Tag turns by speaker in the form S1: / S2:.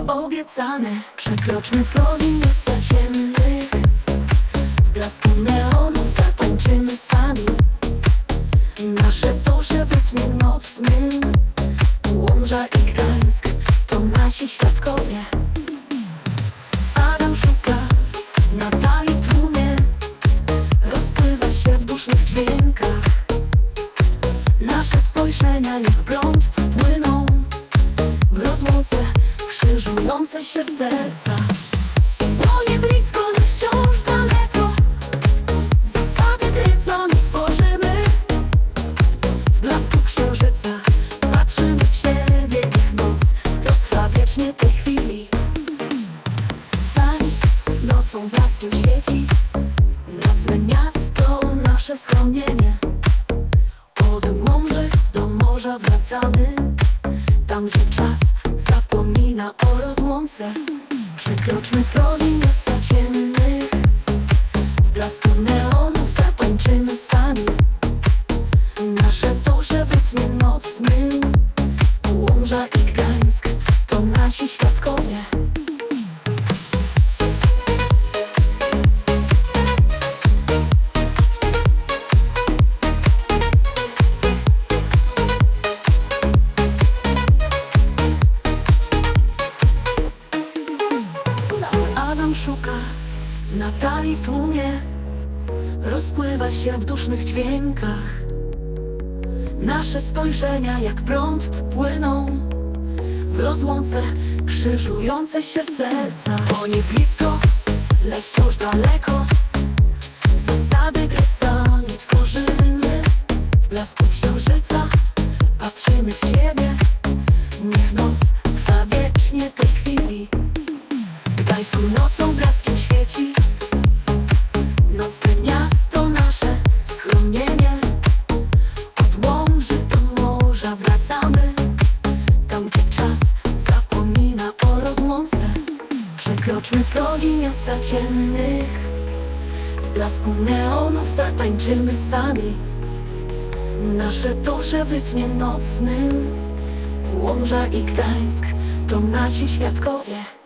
S1: obiecane. Przekroczmy progi miasta ciemnych, w blasku neonów zatańczymy sami. Nasze dusze w rytmie nocnym, Łomża i Gdańsk to nasi świadkowie. Adam szuka, Natalii w tłumie, rozpływa się w dusznych dźwiękach. Nasze spojrzenia jak prąd płyną w rozłące, krzyżujące się serca. Bo nie blisko, lecz wciąż daleko, zasady gryzoni tworzymy. W blasku księżyca patrzymy w siebie, niech noc trwa wiecznie tej chwili. Tańc nocą blaskiem świeci, nocne miasto, nasze schronienie. Od Łomży do morza wracamy, tam gdzie czas zapomina o rozłące. Przekroczmy progi miasta ciemnych, w blasku neonów zatańczymy sami. Nasze dusze w rytmie nocnym, Łomża i Gdańsk to nasi świadkowie. Adam szuka, Natalii w tłumie, rozpływa się w dusznych dźwiękach. Nasze spojrzenia jak prąd płyną w rozłące, krzyżujące się serca. Bo nie blisko, lecz wciąż daleko, zasady gry sami tworzymy. W blasku księżyca patrzymy w siebie, niech noc trwa wiecznie tej chwili. Gdańsku nocą blaskiem świeci, nocne miasto, nasze schronienie. Od Łomży do morza wracamy, tam gdzie czas zapomina o rozłące. Przekroczmy progi miasta ciemnych, w blasku neonów zatańczymy sami. Nasze dusze w rytmie nocnym, Łomża i Gdańsk to nasi świadkowie.